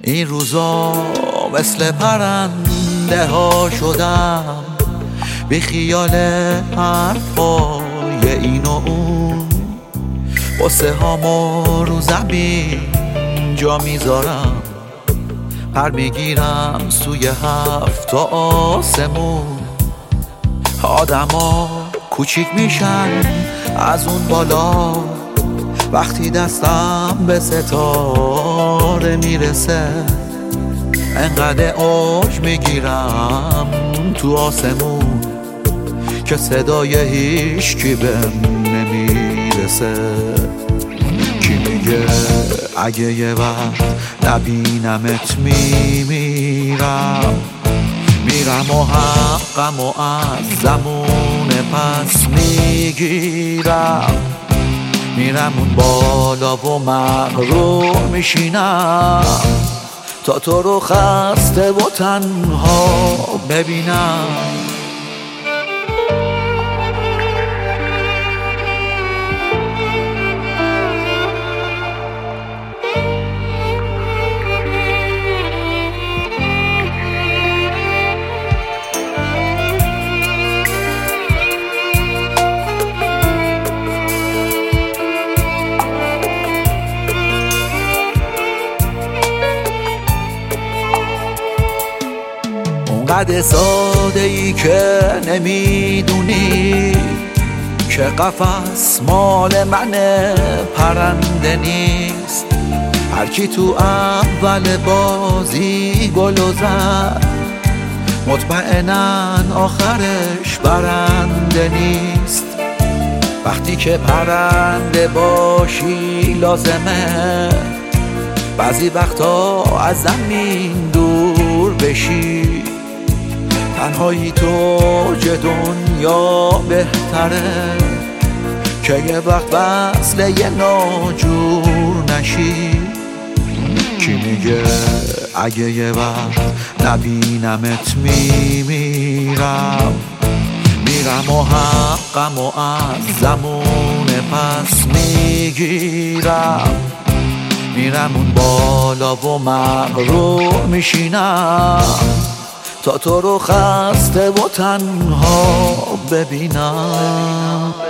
این روزا مثل پرنده ها شدم، بی خیال حرفای این و اون. قصه هامو رو زمین جا میذارم، پر میگیرم سوی هفت تا آسمون. آدما کوچیک میشن از اون بالا، وقتی دستم به ستاره میرسه. انقدر اوج میگیرم تو آسمون که صدای هیچکی بهم نمیرسه. کی میگه اگه یه وقت نبینمت میمیرم و حقم و از زمون پس میگیرم. میرم اون بالا و مغرور میشینم تا تو رو خسته و تنها ببینم. اونقدر ساده ای که نمیدونی که قفس مال منه، پرنده نیست. هرکی تو اول بازی گلو زد، مطمئناً آخرش برنده نیست. وقتی که پرنده باشی لازمه بعضی وقتا از زمین دور بشی. تنهایی تو دنیا بهتره که یه وقت وصله یه ناجور نشی. کی میگه اگه یه وقت نبینمت میمیرم و حقم و از زمون پس میگیرم. میرم اون بالا و مغرور میشینم تا تو رو خسته و تنها ببینم.